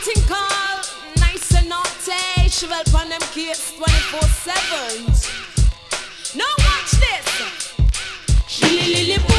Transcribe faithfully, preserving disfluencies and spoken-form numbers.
thing called nice and naughty. She will on them kids twenty-four seven. Now watch this. She li li li